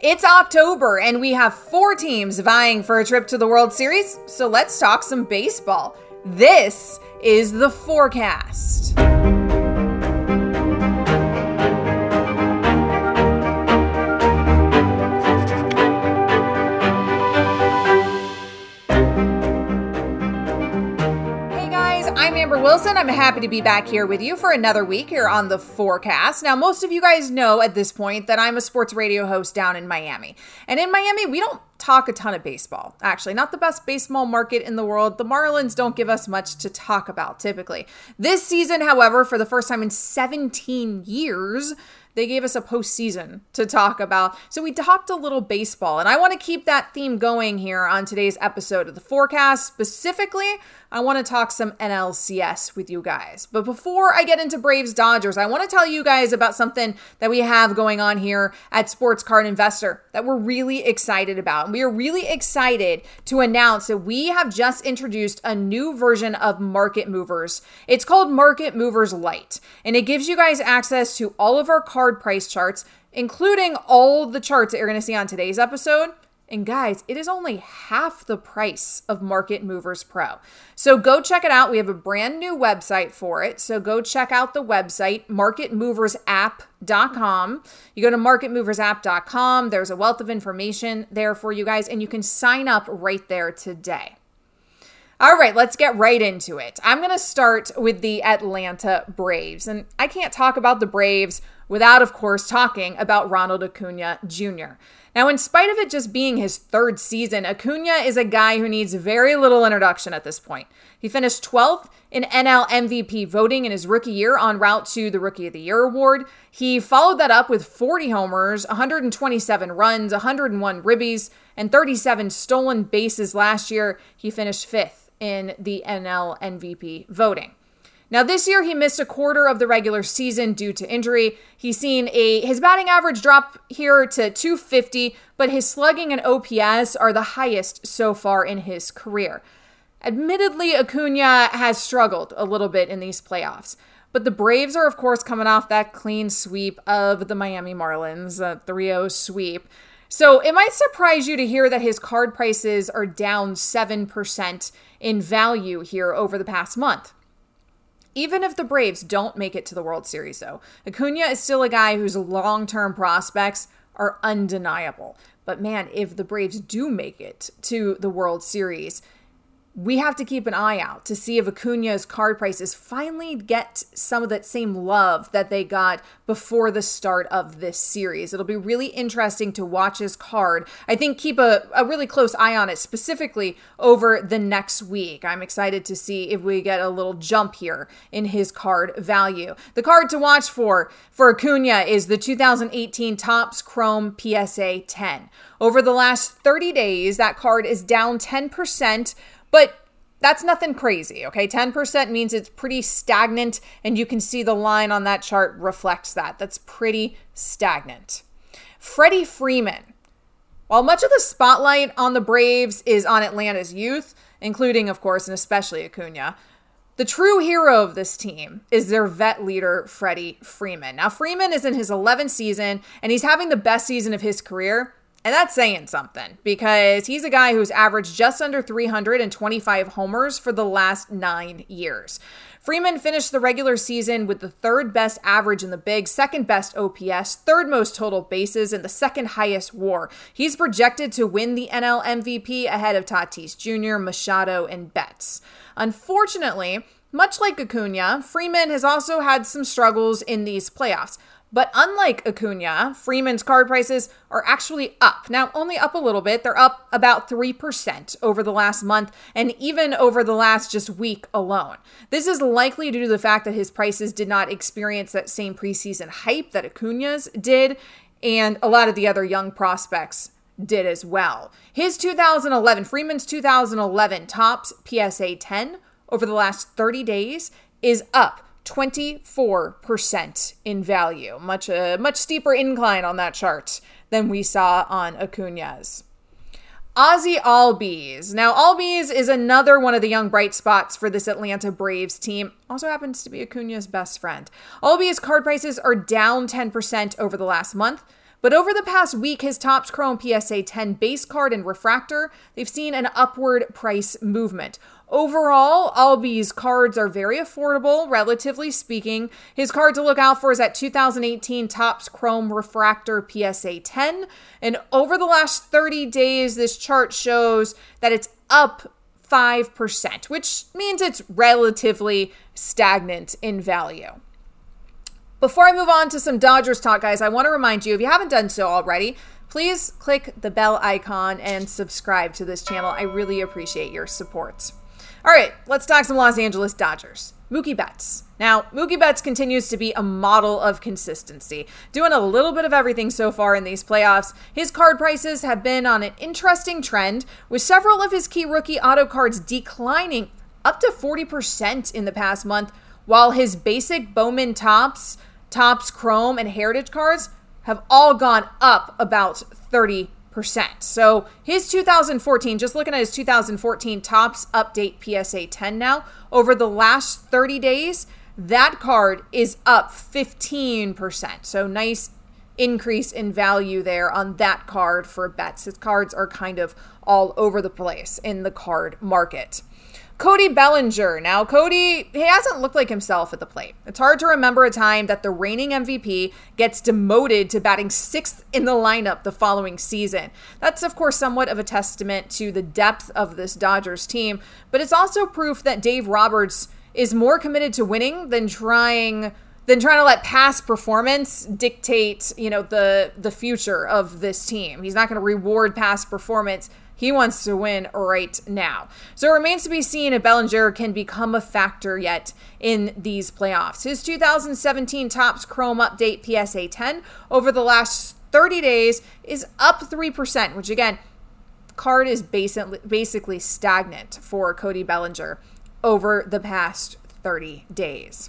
It's October and we have 4 teams vying for a trip to the World Series, so let's talk some baseball. This is the forecast. I'm Amber Wilson. I'm happy to be back here with you for another week here on the forecast. Now, most of you guys know at this point that I'm a sports radio host down in Miami. And in Miami, we don't talk a ton of baseball. Actually, not the best baseball market in the world. The Marlins don't give us much to talk about typically. This season, however, for the first time in 17 years, they gave us a postseason to talk about. So we talked a little baseball, and I want to keep that theme going here on today's episode of the forecast. Specifically, I want to talk some NLCS with you guys. But before I get into Braves Dodgers, I want to tell you guys about something that we have going on here at Sports Card Investor that we're really excited about. And we are really excited to announce that we have just introduced a new version of Market Movers. It's called Market Movers Lite, and it gives you guys access to all of our card price charts, including all the charts that you're going to see on today's episode. And guys, it is only half the price of Market Movers Pro. So go check it out. We have a brand new website for it. So go check out the website, marketmoversapp.com. You go to marketmoversapp.com. There's a wealth of information there for you guys, and you can sign up right there today. All right, let's get right into it. I'm going to start with the Atlanta Braves. And I can't talk about the Braves without, of course, talking about Ronald Acuna Jr. Now, in spite of it just being his 3rd season, Acuna is a guy who needs very little introduction at this point. He finished 12th in NL MVP voting in his rookie year, en route to the Rookie of the Year award. He followed that up with 40 homers, 127 runs, 101 ribbies, and 37 stolen bases last year. He finished 5th in the NL MVP voting. Now, this year, he missed a quarter of the regular season due to injury. He's seen his batting average drop here to .250, but his slugging and OPS are the highest so far in his career. Admittedly, Acuna has struggled a little bit in these playoffs, but the Braves are, of course, coming off that clean sweep of the Miami Marlins, a 3-0 sweep. So it might surprise you to hear that his card prices are down 7% in value here over the past month. Even if the Braves don't make it to the World Series, though, Acuna is still a guy whose long-term prospects are undeniable. But man, if the Braves do make it to the World Series, we have to keep an eye out to see if Acuna's card prices finally get some of that same love that they got before the start of this series. It'll be really interesting to watch his card. I think keep a really close eye on it, specifically over the next week. I'm excited to see if we get a little jump here in his card value. The card to watch for Acuna is the 2018 Topps Chrome PSA 10. Over the last 30 days, that card is down 10%, but that's nothing crazy, okay? 10% means it's pretty stagnant, and you can see the line on that chart reflects that. That's pretty stagnant. Freddie Freeman. While much of the spotlight on the Braves is on Atlanta's youth, including, of course, and especially Acuna, the true hero of this team is their vet leader, Freddie Freeman. Now, Freeman is in his 11th season, and he's having the best season of his career. And that's saying something, because he's a guy who's averaged just under 325 homers for the last 9 years. Freeman finished the regular season with the 3rd best average in the big, 2nd best OPS, 3rd most total bases, and the 2nd highest WAR. He's projected to win the NL MVP ahead of Tatis Jr., Machado, and Betts. Unfortunately, much like Acuna, Freeman has also had some struggles in these playoffs. But unlike Acuna, Freeman's card prices are actually up. Now, only up a little bit. They're up about 3% over the last month and even over the last just week alone. This is likely due to the fact that his prices did not experience that same preseason hype that Acuna's did, and a lot of the other young prospects did as well. Freeman's 2011 Topps PSA 10 over the last 30 days is up 24% in value. Much steeper incline on that chart than we saw on Acuna's. Ozzie Albies. Now, Albies is another one of the young bright spots for this Atlanta Braves team. Also happens to be Acuna's best friend. Albies' card prices are down 10% over the last month, But over the past week, his Topps Chrome PSA 10 base card and refractor, they've seen an upward price movement. Overall, Albi's cards are very affordable, relatively speaking. His card to look out for is that 2018 Topps Chrome Refractor PSA 10. And over the last 30 days, this chart shows that it's up 5%, which means it's relatively stagnant in value. Before I move on to some Dodgers talk, guys, I want to remind you, if you haven't done so already, please click the bell icon and subscribe to this channel. I really appreciate your support. All right, let's talk some Los Angeles Dodgers. Mookie Betts. Now, Mookie Betts continues to be a model of consistency, doing a little bit of everything so far in these playoffs. His card prices have been on an interesting trend, with several of his key rookie auto cards declining up to 40% in the past month, while his basic Bowman Topps Chrome, and Heritage cards have all gone up about 30%. So his 2014, just looking at his 2014 Topps Update PSA 10 now, over the last 30 days, that card is up 15%. So nice increase in value there on that card for Betts. His cards are kind of all over the place in the card market. Cody Bellinger. Now, Cody, he hasn't looked like himself at the plate. It's hard to remember a time that the reigning MVP gets demoted to batting 6th in the lineup the following season. That's, of course, somewhat of a testament to the depth of this Dodgers team, but it's also proof that Dave Roberts is more committed to winning than trying to let past performance dictate, the future of this team. He's not going to reward past performance. He wants to win right now. So it remains to be seen if Bellinger can become a factor yet in these playoffs. His 2017 Topps Chrome Update PSA 10 over the last 30 days is up 3%, which again, card is basically stagnant for Cody Bellinger over the past 30 days.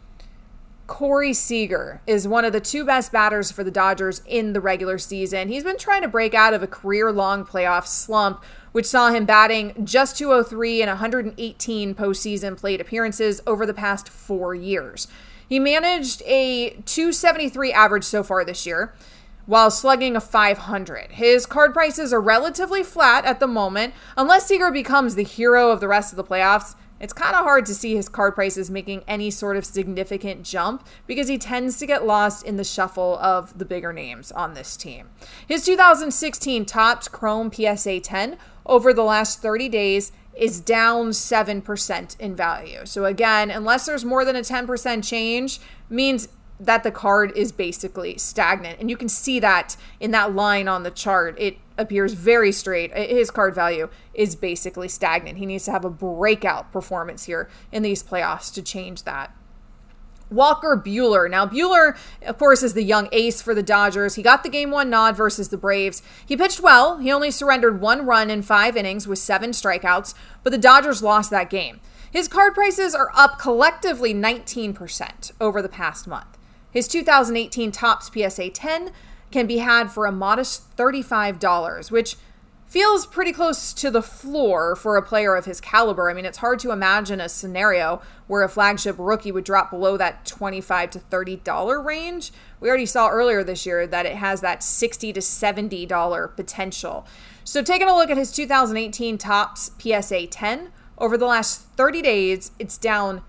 Corey Seager is one of the 2 best batters for the Dodgers in the regular season. He's been trying to break out of a career-long playoff slump, which saw him batting just .203 in 118 postseason plate appearances over the past 4 years. He managed a .273 average so far this year, while slugging a .500. His card prices are relatively flat at the moment. Unless Seager becomes the hero of the rest of the playoffs, it's kind of hard to see his card prices making any sort of significant jump because he tends to get lost in the shuffle of the bigger names on this team. His 2016 Topps Chrome PSA 10 over the last 30 days is down 7% in value. So again, unless there's more than a 10% change, means that the card is basically stagnant. And you can see that in that line on the chart. It appears very straight. His card value is basically stagnant. He needs to have a breakout performance here in these playoffs to change that. Walker Buehler. Now, Buehler, of course, is the young ace for the Dodgers. He got the Game 1 nod versus the Braves. He pitched well. He only surrendered 1 run in 5 innings with 7 strikeouts, but the Dodgers lost that game. His card prices are up collectively 19% over the past month. His 2018 Topps PSA 10 can be had for a modest $35, which feels pretty close to the floor for a player of his caliber. I mean, it's hard to imagine a scenario where a flagship rookie would drop below that $25 to $30 range. We already saw earlier this year that it has that $60 to $70 potential. So taking a look at his 2018 Topps PSA 10, over the last 30 days, it's down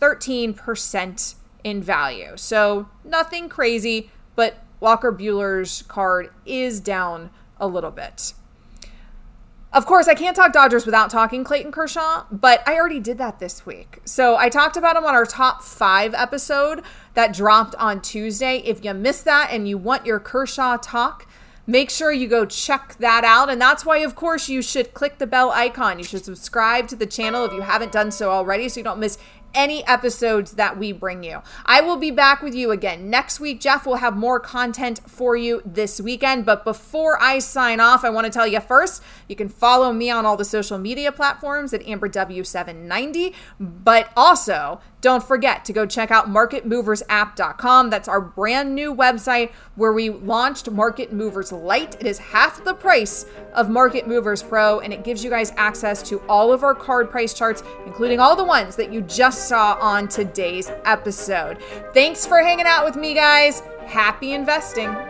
13% in value. So nothing crazy, but Walker Buehler's card is down a little bit. Of course, I can't talk Dodgers without talking Clayton Kershaw, but I already did that this week. So I talked about him on our top 5 episode that dropped on Tuesday. If you missed that and you want your Kershaw talk, make sure you go check that out. And that's why, of course, you should click the bell icon. You should subscribe to the channel if you haven't done so already so you don't miss any episodes that we bring you. I will be back with you again next week. Jeff will have more content for you this weekend. But before I sign off, I want to tell you first, you can follow me on all the social media platforms at AmberW790. But also, don't forget to go check out MarketMoversApp.com. That's our brand new website where we launched Market Movers Lite. It is half the price of Market Movers Pro, and it gives you guys access to all of our card price charts, including all the ones that you just saw on today's episode. Thanks for hanging out with me, guys. Happy investing.